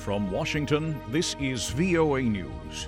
From Washington, this is VOA News.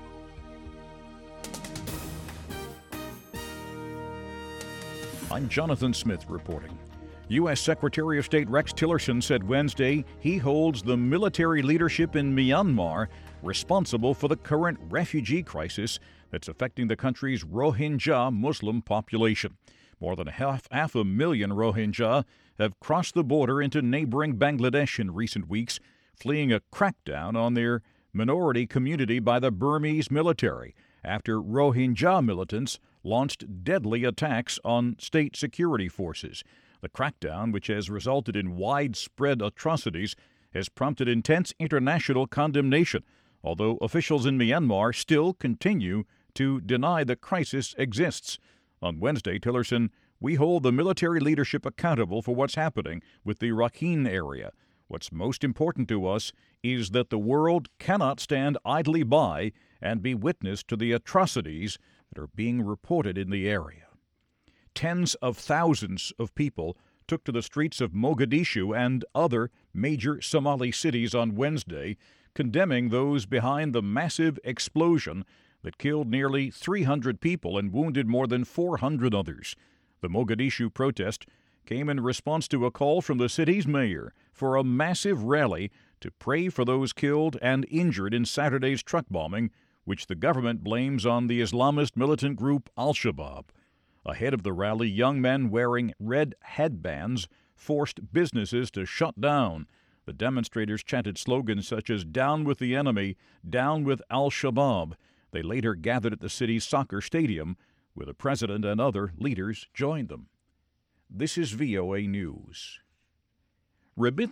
I'm Jonathan Smith reporting. U.S. Secretary of State Rex Tillerson said Wednesday he holds the military leadership in Myanmar responsible for the current refugee crisis that's affecting the country's Rohingya Muslim population. More than half a million Rohingya have crossed the border into neighboring Bangladesh in recent weeks, fleeing a crackdown on their minority community by the Burmese military after Rohingya militants launched deadly attacks on state security forces. The crackdown, which has resulted in widespread atrocities, has prompted intense international condemnation, although officials in Myanmar still continue to deny the crisis exists. On Wednesday, Tillerson, "We hold the military leadership accountable for what's happening with the Rakhine area. What's most important to us is that the world cannot stand idly by and be witness to the atrocities that are being reported in the area." Tens of thousands of people took to the streets of Mogadishu and other major Somali cities on Wednesday, condemning those behind the massive explosion that killed nearly 300 people and wounded more than 400 others. The Mogadishu protest came in response to a call from the city's mayor for a massive rally to pray for those killed and injured in Saturday's truck bombing, which the government blames on the Islamist militant group Al-Shabaab. Ahead of the rally, young men wearing red headbands forced businesses to shut down. The demonstrators chanted slogans such as "Down with the enemy, down with Al-Shabaab." They later gathered at the city's soccer stadium, where the president and other leaders joined them. This is VOA News.